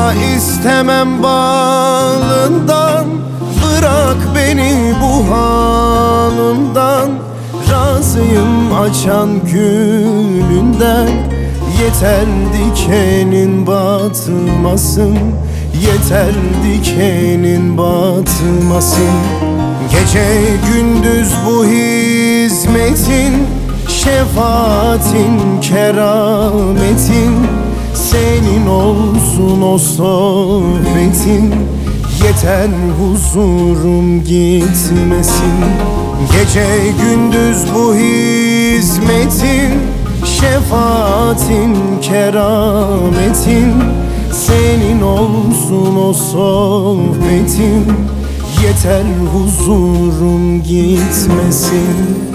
istemem balından, bırak beni bu halımdan. Razıyım açan gülünden, yeter dikenin batmasın, yeter dikenin batmasın. Gece gündüz bu hizmetin, şefaatin, kerametin, senin olsun o sohbetin, yeter huzurum gitmesin. Gece gündüz bu hizmetin, şefaatin, kerametin, senin olsun o sohbetin, yeter huzurum gitmesin.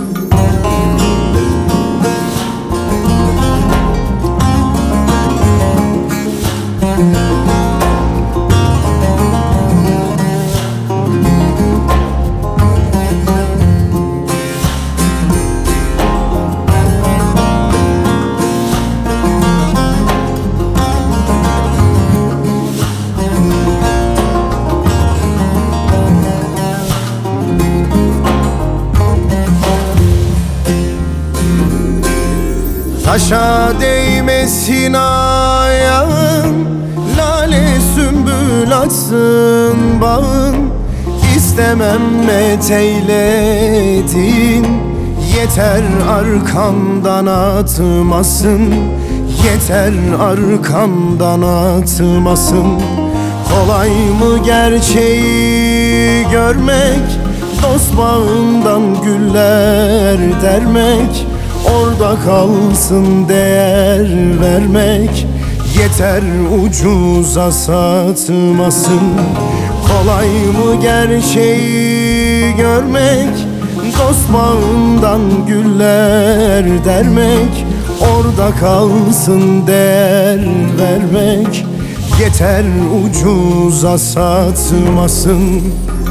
Taşa değmesin ayağın, lale sümbül açsın bağın. İstemem meteyledin, yeter arkamdan atmasın, yeter arkamdan atmasın. Kolay mı gerçeği görmek, dost bağından güller dermek, orada kalsın değer vermek, yeter ucuza satmasın. Kolay mı gerçeği görmek, dost bağından güller dermek, orada kalsın değer vermek, yeter ucuza satmasın.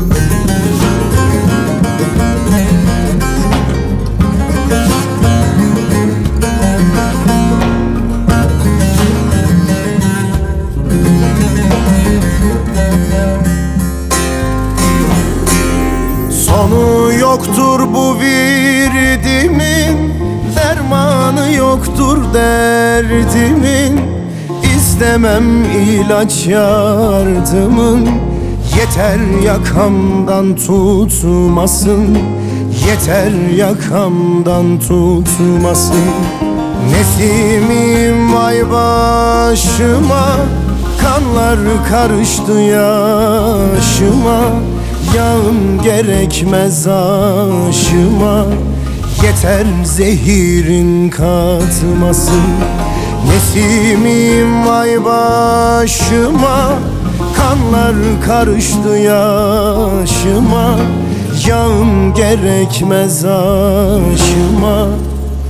Sonu yoktur bu virdimin, dermanı yoktur derdimin. İstemem ilaç yardımın, yeter yakamdan tutmasın, yeter yakamdan tutmasın. Nesimim vay başıma, kanlar karıştı yaşıma. Yağın gerekmez aşıma, yeter zehirin katmasın. Nesimim vay başıma, kanlar karıştı yaşıma. Yağın gerekmez aşıma,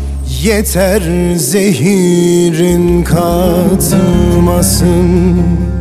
yeter zehirin katmasın.